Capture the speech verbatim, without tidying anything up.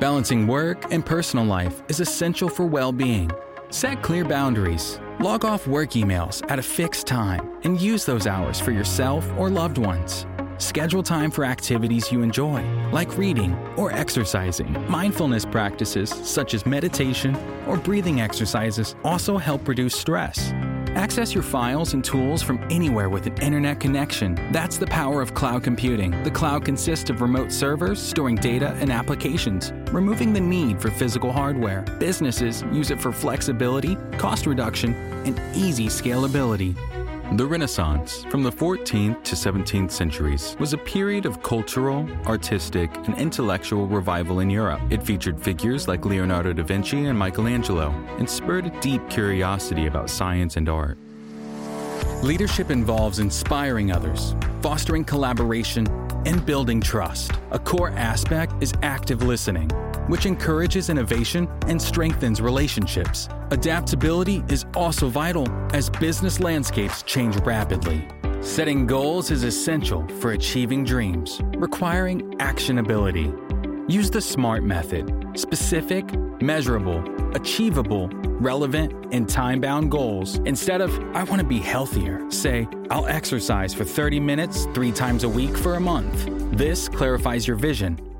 Balancing work and personal life is essential for well-being. Set clear boundaries. Log off work emails at a fixed time and use those hours for yourself or loved ones. Schedule time for activities you enjoy, like reading or exercising. Mindfulness practices such as meditation or breathing exercises also help reduce stress. Access your files and tools from anywhere with an internet connection. That's the power of cloud computing. The cloud consists of remote servers storing data and applications, removing the need for physical hardware. Businesses use it for flexibility, cost reduction, and easy scalability. The Renaissance, from the fourteenth to seventeenth centuries, was a period of cultural, artistic, and intellectual revival in Europe. It featured figures like Leonardo da Vinci and Michelangelo, and spurred a deep curiosity about science and art. Leadership involves inspiring others, fostering collaboration, and building trust. A core aspect is active listening, which encourages innovation and strengthens relationships. Adaptability is also vital as business landscapes change rapidly. Setting goals is essential for achieving dreams, requiring actionability. Use the SMART method: specific, measurable, achievable, relevant, and time-bound goals. Instead of, I want to be healthier, say, I'll exercise for thirty minutes three times a week for a month. This clarifies your vision